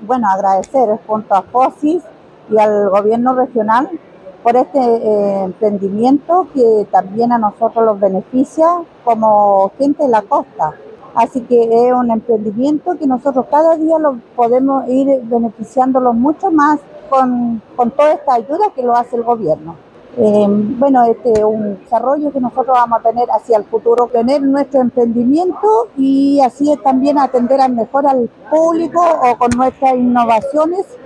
bueno, agradecer junto a FOSIS y al gobierno regional por este emprendimiento que también a nosotros los beneficia como gente de la costa. Así que es un emprendimiento que nosotros cada día lo podemos ir beneficiándolos mucho más con toda esta ayuda que lo hace el gobierno. Bueno, este es un desarrollo que nosotros vamos a tener hacia el futuro, tener nuestro emprendimiento y así también atender al mejor al público o con nuestras innovaciones